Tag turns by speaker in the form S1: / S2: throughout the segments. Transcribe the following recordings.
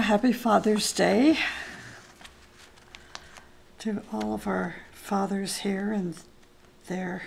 S1: happy Father's Day to all of our fathers here and there.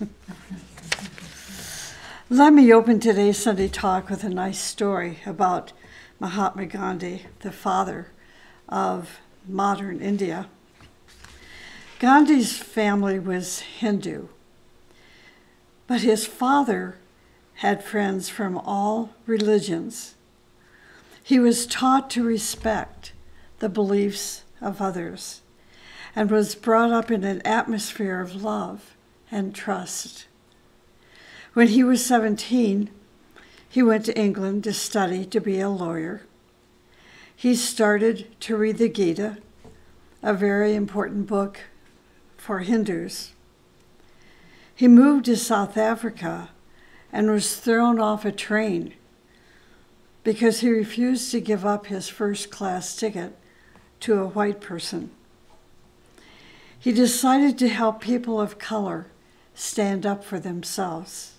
S1: Let me open today's Sunday talk with a nice story about Mahatma Gandhi, the father of modern India. Gandhi's family was Hindu, but his father had friends from all religions. He was taught to respect the beliefs of others and was brought up in an atmosphere of love and trust. When he was 17, he went to England to study to be a lawyer. He started to read the Gita, a very important book for Hindus. He moved to South Africa and was thrown off a train because he refused to give up his first-class ticket to a white person. He decided to help people of color stand up for themselves.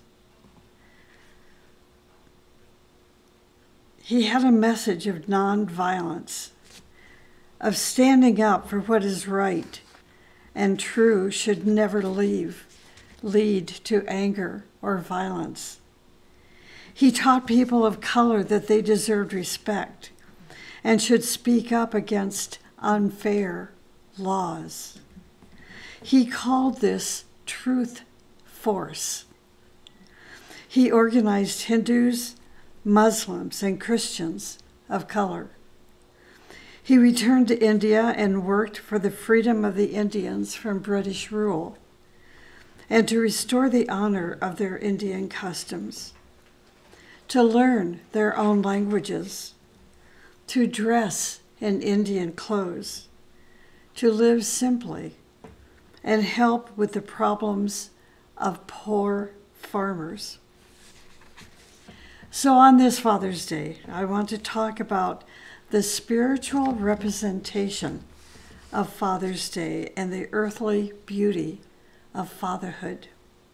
S1: He had a message of nonviolence, of standing up for what is right and true should never lead to anger or violence. He taught people of color that they deserved respect and should speak up against unfair laws. He called this truth force. He organized Hindus, Muslims, and Christians of color. He returned to India and worked for the freedom of the Indians from British rule and to restore the honor of their Indian customs, to learn their own languages, to dress in Indian clothes, to live simply, and help with the problems of poor farmers. So on this Father's Day, I want to talk about the spiritual representation of Father's Day and the earthly beauty of fatherhood.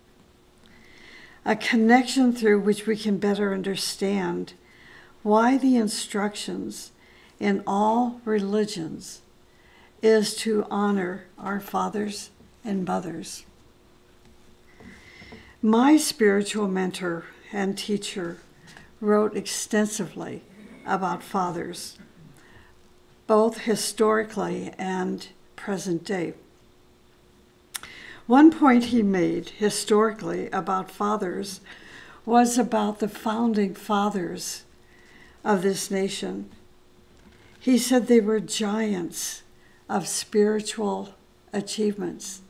S1: A connection through which we can better understand why the instructions in all religions is to honor our fathers and mothers. My spiritual mentor and teacher wrote extensively about fathers, both historically and present day. One point he made historically about fathers was about the founding fathers of this nation. He said they were giants of spiritual achievements.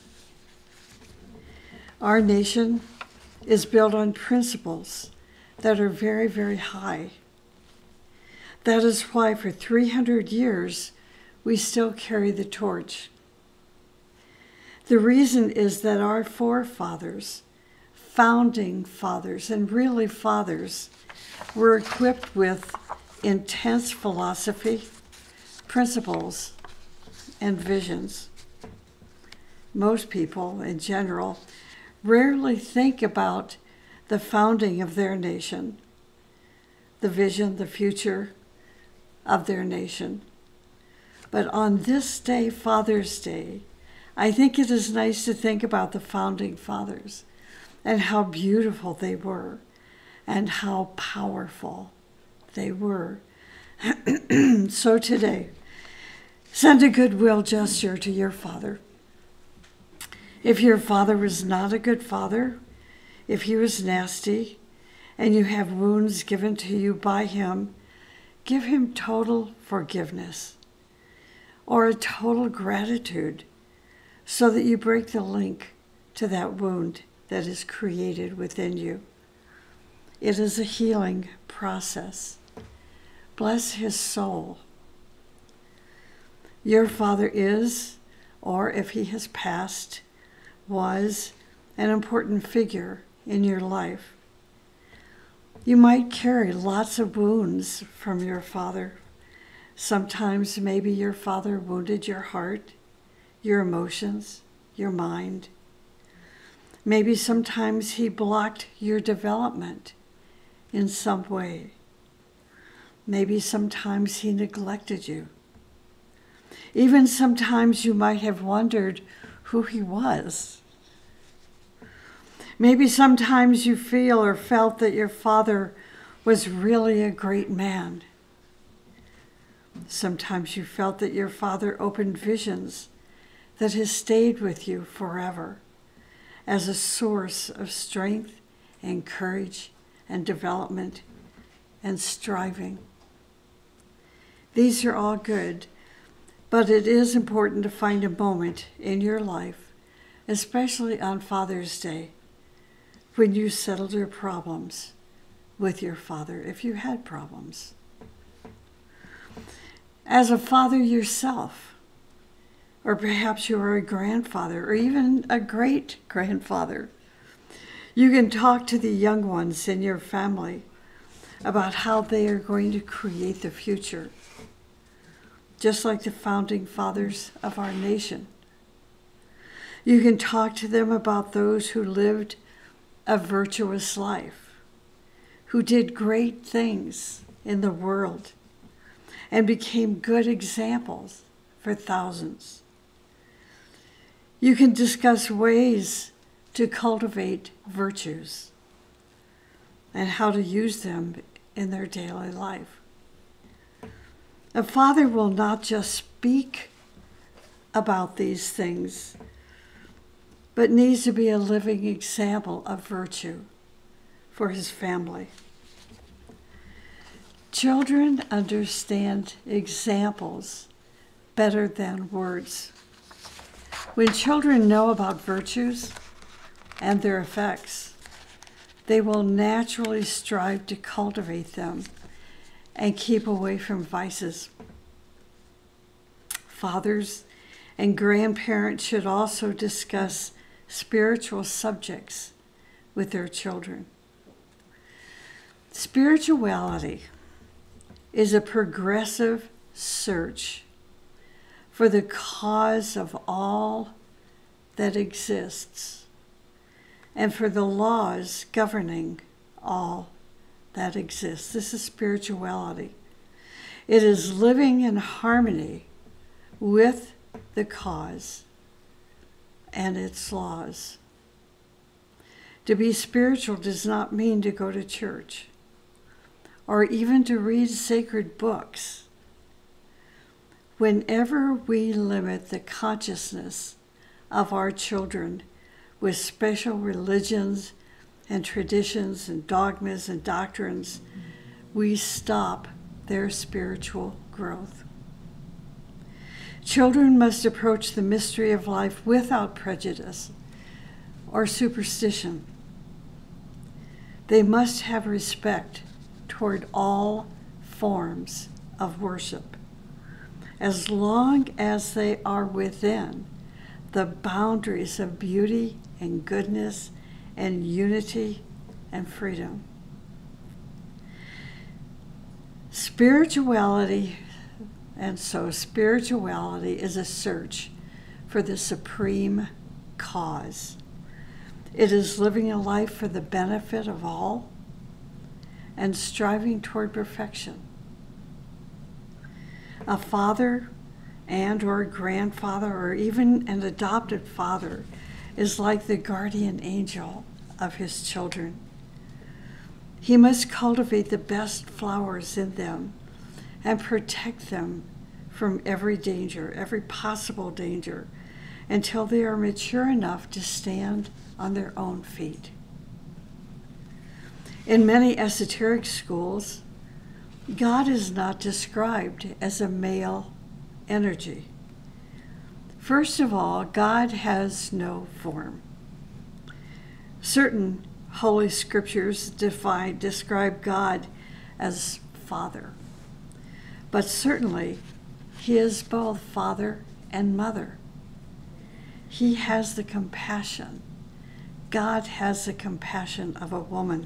S1: Our nation is built on principles that are very, very high. That is why for 300 years, we still carry the torch. The reason is that our forefathers, founding fathers, and really fathers, were equipped with intense philosophy, principles, and visions. Most people, in general, rarely think about the founding of their nation, the vision, the future of their nation. But on this day, Father's Day, I think it is nice to think about the founding fathers and how beautiful they were and how powerful they were. So today, send a goodwill gesture to your father. If your father was not a good father, if he was nasty, and you have wounds given to you by him, give him total forgiveness or a total gratitude so that you break the link to that wound that is created within you. It is a healing process. Bless his soul. Your father is, or if he has passed, was an important figure in your life. You might carry lots of wounds from your father. Sometimes maybe your father wounded your heart, your emotions, your mind. Maybe sometimes he blocked your development in some way. Maybe sometimes he neglected you. Even sometimes you might have wondered who he was. Maybe sometimes you feel or felt that your father was really a great man. Sometimes you felt that your father opened visions that has stayed with you forever as a source of strength and courage and development and striving. These are all good, but it is important to find a moment in your life, especially on Father's Day, when you settled your problems with your father, if you had problems. As a father yourself, or perhaps you are a grandfather or even a great-grandfather, you can talk to the young ones in your family about how they are going to create the future, just like the founding fathers of our nation. You can talk to them about those who lived a virtuous life, who did great things in the world and became good examples for thousands. You can discuss ways to cultivate virtues and how to use them in their daily life. A father will not just speak about these things, but needs to be a living example of virtue for his family. Children understand examples better than words. When children know about virtues and their effects, they will naturally strive to cultivate them and keep away from vices. Fathers and grandparents should also discuss spiritual subjects with their children. Spirituality is a progressive search for the cause of all that exists and for the laws governing all that exists. This is spirituality. It is living in harmony with the cause and its laws. To be spiritual does not mean to go to church or even to read sacred books. Whenever we limit the consciousness of our children with special religions and traditions and dogmas and doctrines, we stop their spiritual growth. Children must approach the mystery of life without prejudice or superstition. They must have respect toward all forms of worship, as long as they are within the boundaries of beauty and goodness and unity and freedom. Spirituality is a search for the supreme cause. It is living a life for the benefit of all and striving toward perfection. A father and or a grandfather or even an adopted father is like the guardian angel of his children. He must cultivate the best flowers in them and protect them from every danger, every possible danger, until they are mature enough to stand on their own feet. In many esoteric schools, God is not described as a male energy. First of all, God has no form. Certain Holy Scriptures describe God as Father, but certainly he is both Father and Mother. He has the compassion. God has the compassion of a woman.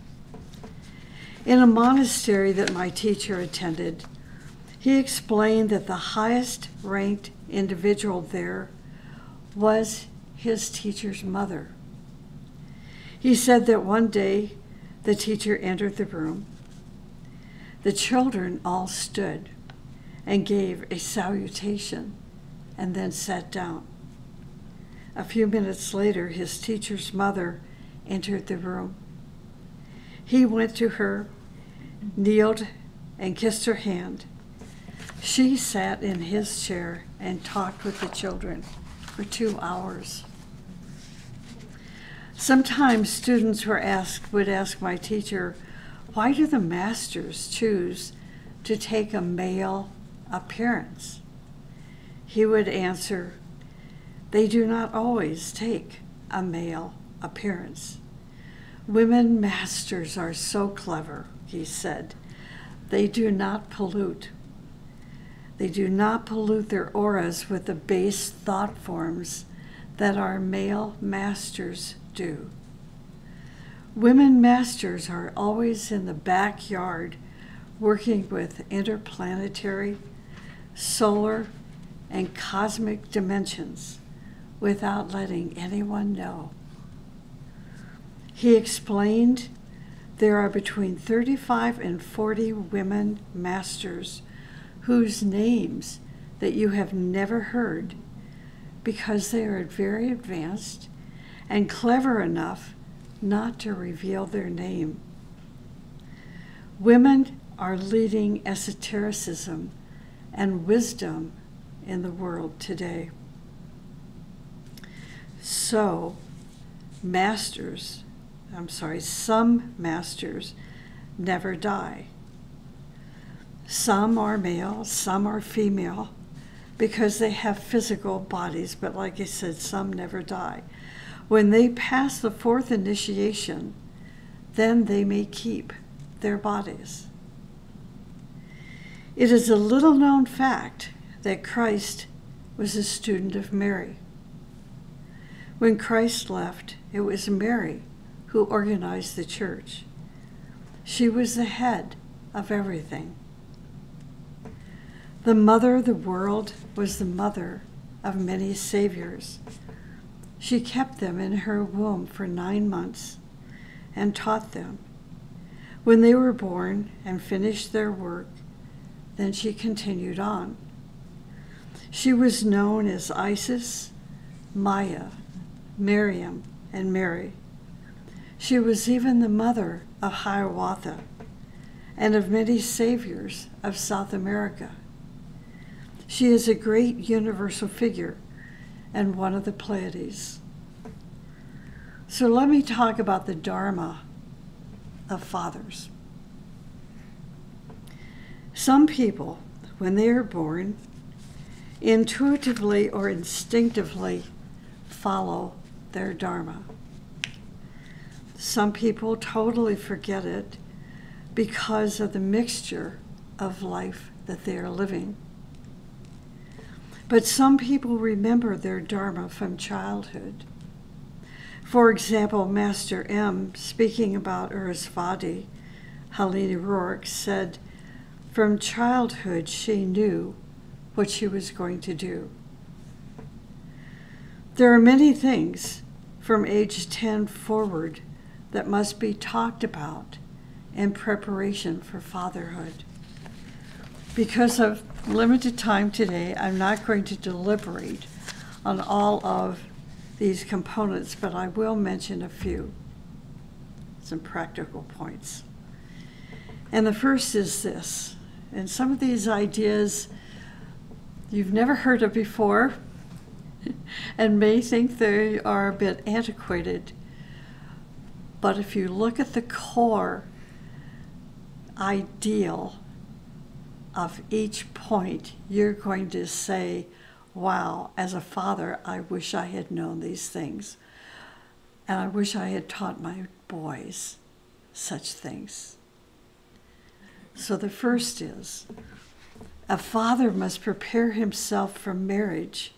S1: In a monastery that my teacher attended, he explained that the highest ranked individual there was his teacher's mother. He said that one day the teacher entered the room. The children all stood and gave a salutation and then sat down. A few minutes later, his teacher's mother entered the room. He went to her, kneeled, and kissed her hand. She sat in his chair and talked with the children for 2 hours. Sometimes students would ask my teacher, why do the masters choose to take a male appearance? He would answer, they do not always take a male appearance. Women masters are so clever, he said. They do not pollute. They do not pollute their auras with the base thought forms that our male masters do. Women masters are always in the backyard working with interplanetary, solar, and cosmic dimensions without letting anyone know. He explained there are between 35 and 40 women masters whose names that you have never heard because they are very advanced and clever enough not to reveal their name. Women are leading esotericism and wisdom in the world today. So, some masters never die. Some are male, some are female, because they have physical bodies, but like I said, some never die. When they pass the 4th initiation, then they may keep their bodies. It is a little known fact that Christ was a student of Mary. When Christ left, it was Mary who organized the church. She was the head of everything. The mother of the world was the mother of many saviors. She kept them in her womb for 9 months and taught them. When they were born and finished their work, then she continued on. She was known as Isis, Maya, Miriam, and Mary. She was even the mother of Hiawatha and of many saviors of South America. She is a great universal figure and one of the Pleiades. So let me talk about the Dharma of fathers. Some people, when they are born, intuitively or instinctively follow their Dharma. Some people totally forget it because of the mixture of life that they are living. But some people remember their Dharma from childhood. For example, Master M, speaking about Urasvati, Helene Rourke, said, from childhood she knew what she was going to do. There are many things from age 10 forward that must be talked about in preparation for fatherhood. Because of limited time today, I'm not going to deliberate on all of these components, but I will mention a few, some practical points. And the first is this, and some of these ideas you've never heard of before and may think they are a bit antiquated, but if you look at the core ideal of each point, you're going to say, wow, as a father, I wish I had known these things. And I wish I had taught my boys such things. So the first is, a father must prepare himself for marriage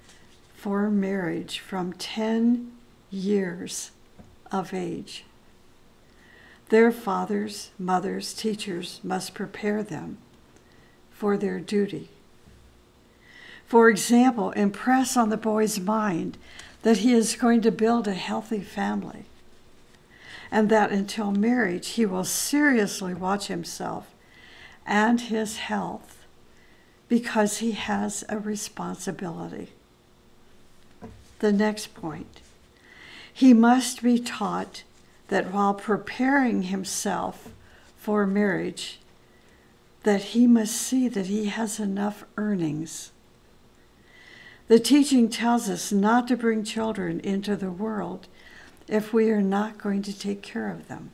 S1: from 10 years of age. Their fathers, mothers, teachers must prepare them for their duty. For example, impress on the boy's mind that he is going to build a healthy family, and that until marriage he will seriously watch himself and his health because he has a responsibility. The next point, he must be taught that while preparing himself for marriage, that he must see that he has enough earnings. The teaching tells us not to bring children into the world if we are not going to take care of them.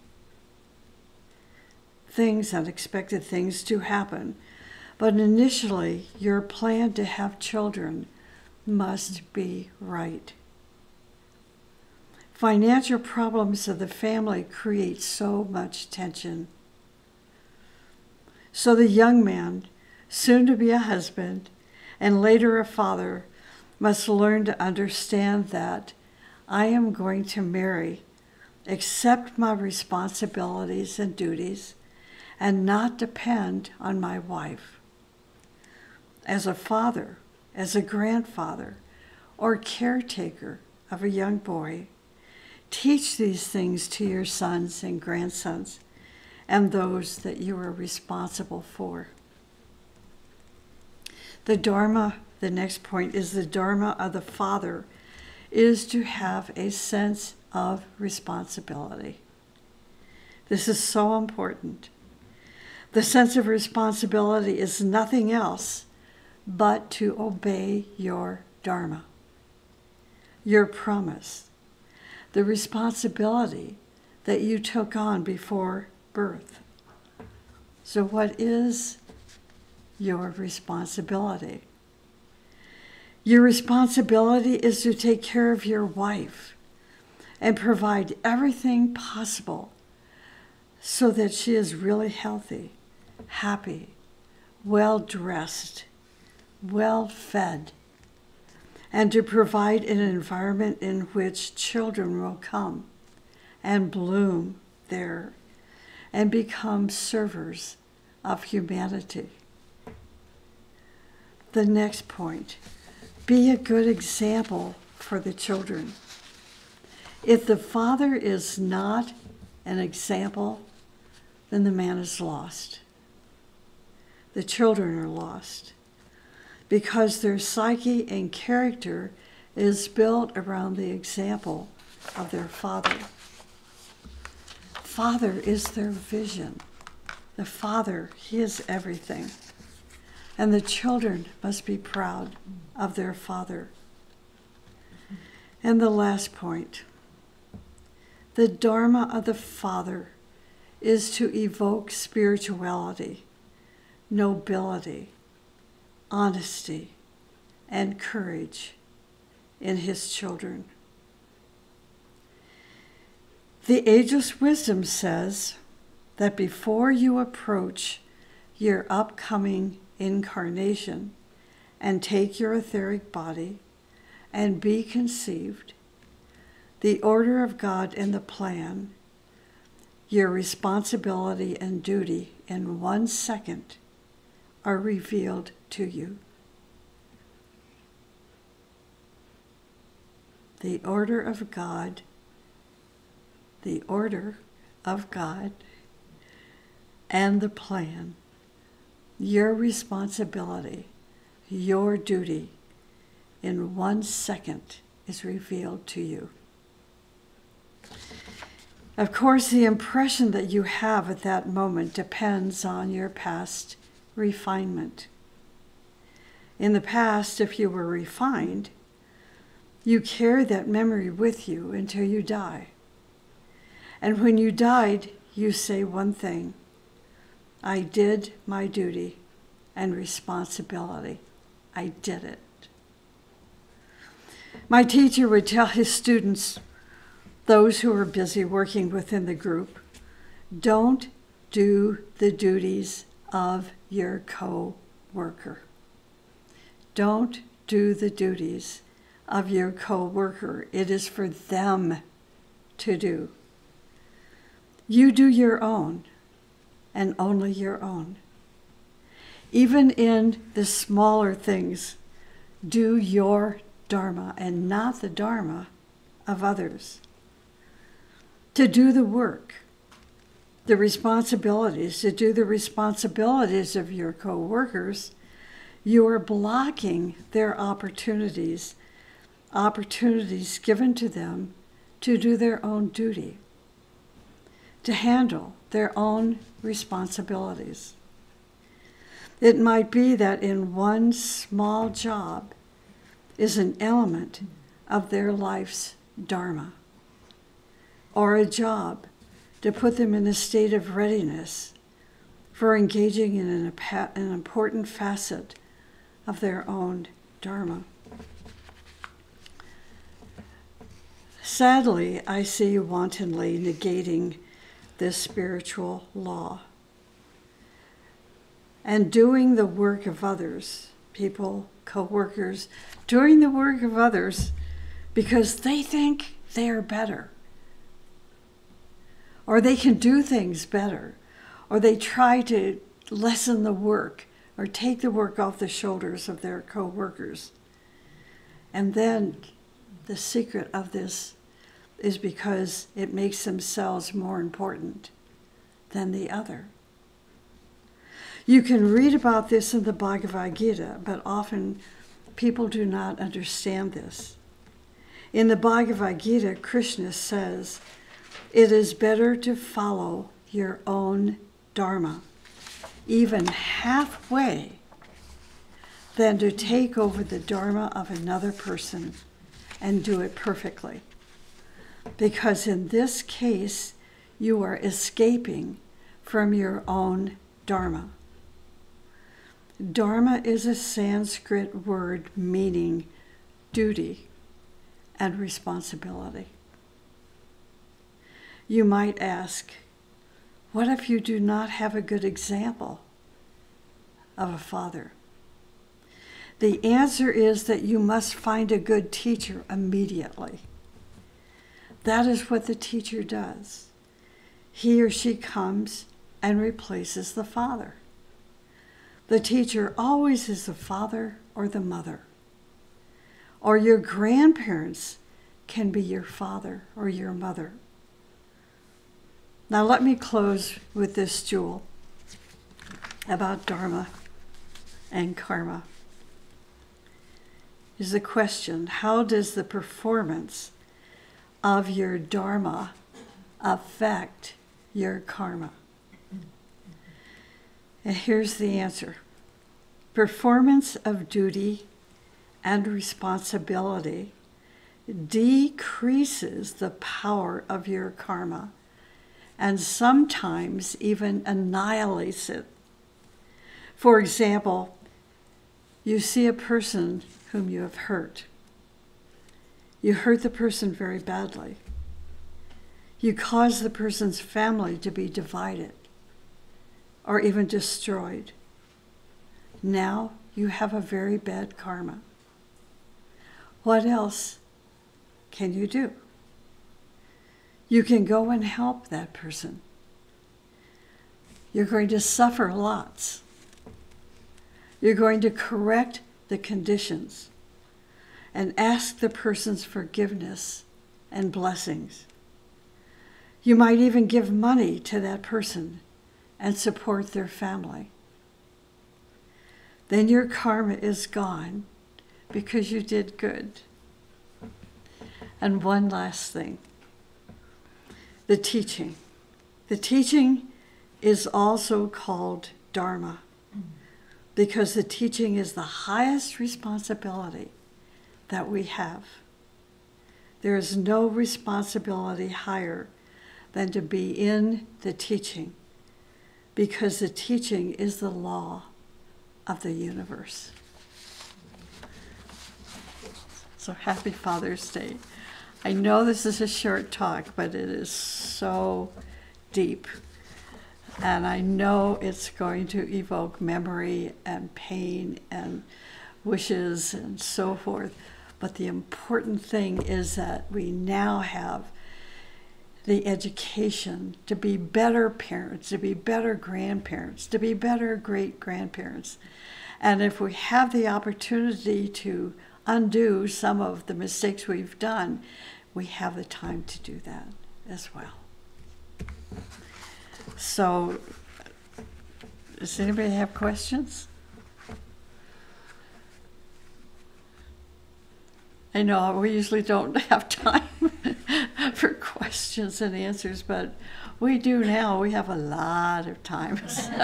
S1: Unexpected things do happen, but initially your plan to have children must be right. Financial problems of the family create so much tension. So the young man, soon to be a husband and later a father, must learn to understand that I am going to marry, accept my responsibilities and duties, and not depend on my wife. As a father, as a grandfather, or caretaker of a young boy, teach these things to your sons and grandsons and those that you are responsible for. The Dharma, the next point is the Dharma of the father is to have a sense of responsibility. This is so important. The sense of responsibility is nothing else but to obey your Dharma, your promise, the responsibility that you took on before birth. So what is your responsibility? Your responsibility is to take care of your wife and provide everything possible so that she is really healthy, happy, well-dressed, well-fed, and to provide an environment in which children will come and bloom there and become servers of humanity. The next point, be a good example for the children. If the father is not an example, then the man is lost. The children are lost because their psyche and character is built around the example of their father. Father is their vision. The father, he is everything. And the children must be proud of their father. And the last point, the Dharma of the father is to evoke spirituality, nobility, honesty, and courage in his children. The ageless wisdom says that before you approach your upcoming incarnation and take your etheric body and be conceived, the order of God and the plan, your responsibility and duty in 1 second are revealed to you. The order of God, and the plan, your responsibility, your duty in 1 second is revealed to you. Of course, the impression that you have at that moment depends on your past refinement. In the past, if you were refined, you carry that memory with you until you die. And when you died, you say one thing: I did my duty and responsibility. I did it. My teacher would tell his students, those who are busy working within the group, don't do the duties of your co-worker. Don't do the duties of your co-worker. It is for them to do. You do your own, and only your own. Even in the smaller things, do your Dharma and not the Dharma of others. To do the work, the responsibilities, to do the responsibilities of your co-workers, you are blocking their opportunities given to them to do their own duty, to handle their own responsibilities. It might be that in one small job is an element of their life's dharma, or a job to put them in a state of readiness for engaging in an important facet of their own dharma. Sadly, I see wantonly negating this spiritual law and doing the work of others, people, co-workers, doing the work of others because they think they are better, or they can do things better, or they try to lessen the work or take the work off the shoulders of their co-workers. And then the secret of this is because it makes themselves more important than the other. You can read about this in the Bhagavad Gita, but often people do not understand this. In the Bhagavad Gita, Krishna says, "It is better to follow your own dharma, even halfway, than to take over the dharma of another person and do it perfectly. Because in this case, you are escaping from your own dharma." Dharma is a Sanskrit word meaning duty and responsibility. You might ask, what if you do not have a good example of a father? The answer is that you must find a good teacher immediately. That is what the teacher does. He or she comes and replaces the father. The teacher always is the father or the mother. Or your grandparents can be your father or your mother. Now let me close with this jewel about dharma and karma. Is the question, how does the performance of your dharma affect your karma? And here's the answer. Performance of duty and responsibility decreases the power of your karma and sometimes even annihilates it. For example, you see a person whom you have hurt. You hurt the person very badly. You cause the person's family to be divided or even destroyed. Now you have a very bad karma. What else can you do? You can go and help that person. You're going to suffer lots. You're going to correct the conditions and ask the person's forgiveness and blessings. You might even give money to that person and support their family. Then your karma is gone because you did good. And one last thing, the teaching. The teaching is also called dharma because the teaching is the highest responsibility that we have. There is no responsibility higher than to be in the teaching, because the teaching is the law of the universe. So happy Father's Day. I know this is a short talk, but it is so deep. And I know it's going to evoke memory and pain and wishes and so forth. But the important thing is that we now have the education to be better parents, to be better grandparents, to be better great-grandparents. And if we have the opportunity to undo some of the mistakes we've done, we have the time to do that as well. So, does anybody have questions? I know we usually don't have time for questions and answers, but we do now. We have a lot of time.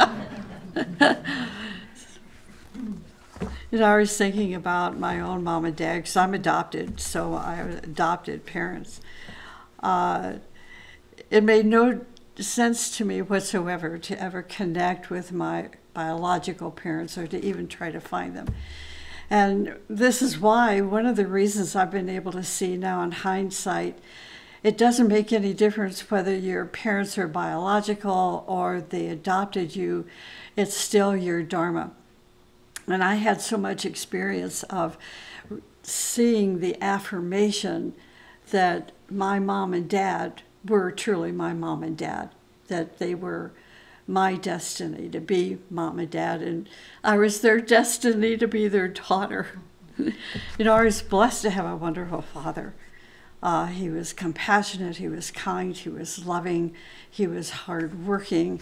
S1: You know, I was thinking about my own mom and dad, because I'm adopted, so I have adopted parents. It made no sense to me whatsoever to ever connect with my biological parents or to even try to find them. And this is why, one of the reasons I've been able to see now in hindsight, it doesn't make any difference whether your parents are biological or they adopted you, it's still your dharma. And I had so much experience of seeing the affirmation that my mom and dad were truly my mom and dad, that they were my destiny to be mom and dad, and I was their destiny to be their daughter. You know, I was blessed to have a wonderful father. He was compassionate, he was kind, he was loving, he was hardworking.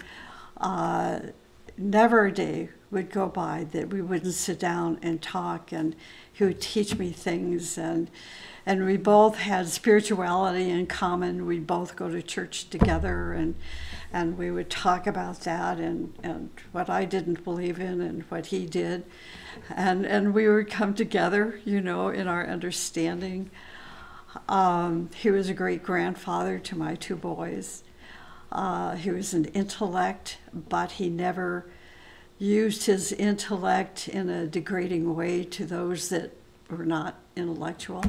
S1: Never a day would go by that we wouldn't sit down and talk, and he would teach me things, and we both had spirituality in common. We'd both go to church together, and we would talk about that and what I didn't believe in and what he did. And we would come together, you know, in our understanding. He was a great grandfather to my two boys. He was an intellect, but he never used his intellect in a degrading way to those that were not intellectual.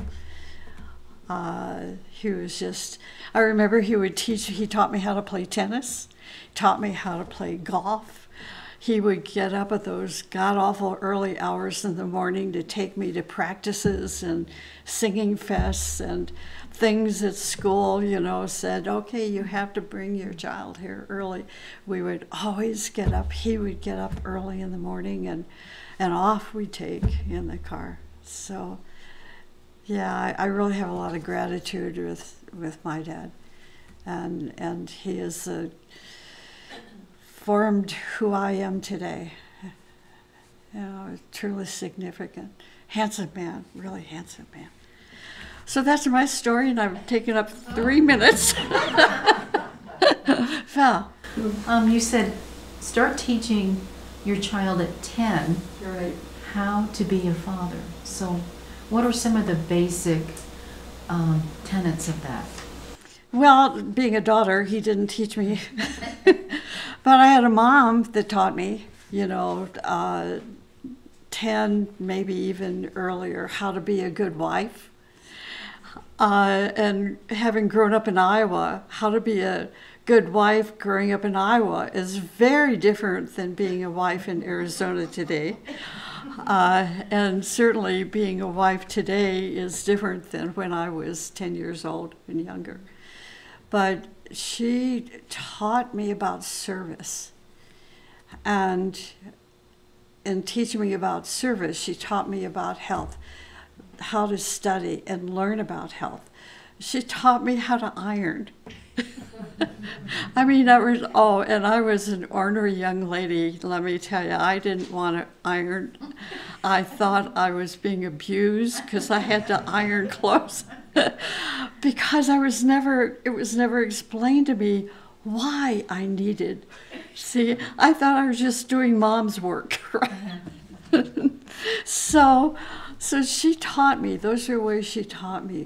S1: He was just, I remember he taught me how to play tennis, taught me how to play golf. He would get up at those god-awful early hours in the morning to take me to practices and singing fests and things at school, you know, said, okay, you have to bring your child here early. We would always get up. He would get up early in the morning, and off we'd take in the car. So, yeah, I really have a lot of gratitude with my dad. And he has formed who I am today. You know, truly significant. Handsome man, really handsome man. So that's my story, and I've taken up 3 minutes. Val.
S2: You said start teaching your child at 10
S1: Right.
S2: how to be a father. So what are some of the basic tenets of that?
S1: Well, being a daughter, he didn't teach me. But I had a mom that taught me, you know, 10, maybe even earlier, how to be a good wife. And having grown up in Iowa, how to be a good wife growing up in Iowa is very different than being a wife in Arizona today. And certainly being a wife today is different than when I was 10 years old and younger. But she taught me about service. And in teaching me about service, she taught me about health, how to study and learn about health. She taught me how to iron. I mean, and I was an ornery young lady, let me tell you. I didn't want to iron. I thought I was being abused because I had to iron clothes. Because it was never explained to me why I needed. See, I thought I was just doing mom's work, right? So she taught me. Those are ways she taught me.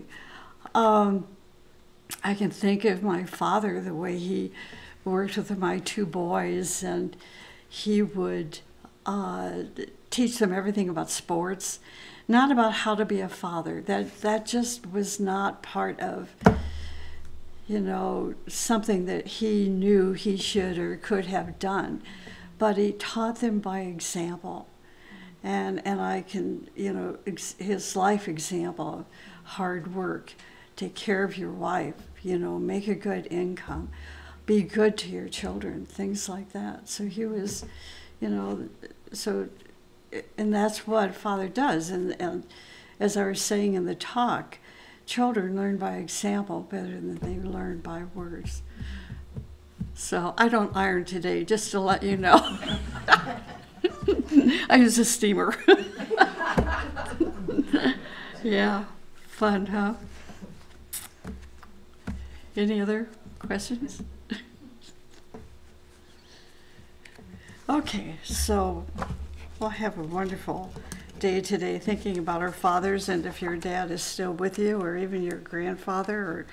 S1: I can think of my father, the way he worked with my two boys, and he would teach them everything about sports, not about how to be a father. That just was not part of, you know, something that he knew he should or could have done. But he taught them by example. And I can, you know, his life example, hard work, take care of your wife, you know, make a good income, be good to your children, things like that. So he was, you know, and that's what Father does. And as I was saying in the talk, children learn by example better than they learn by words. So I don't iron today, just to let you know. I use a steamer. Yeah, fun, huh? Any other questions? Okay, so we'll have a wonderful day today thinking about our fathers, and if your dad is still with you, or even your grandfather, or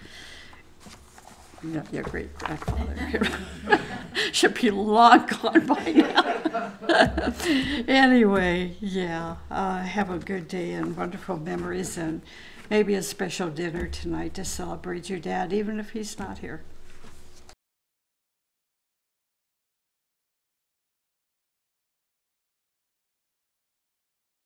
S1: your great grandfather. Should be long gone by now. Anyway, yeah, have a good day and wonderful memories, and maybe a special dinner tonight to celebrate your dad, even if he's not here.